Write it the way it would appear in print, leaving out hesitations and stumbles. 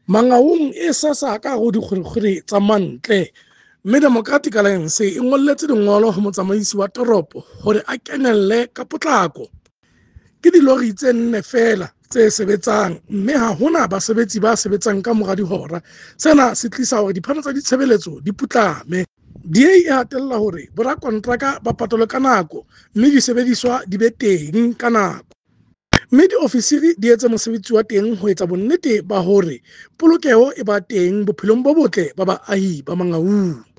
Mangaung e sasa ka go dikgwerekgwere tsa mantle, mme Democratic Alliance e ngolletse dingolo ho motsamaisi wa toropo hore a kenelle ka potlako. Ke dilori tse 4 feela tse sebetsang, mme ha hona basebetsi ba sebetsang ka mora dihora. Sena se tlisa hore diphano tsa ditshebeletso di putlame. DA e hatella hore borakontraka ba patalwe ka nako, mme disebediswa di be teng ka nako. Mme diofisiri di etse mosebetsi wa teng ho etsa bonnete ba hore polokeho e ba teng bophelong bo botle ba baahi ba Mangaung.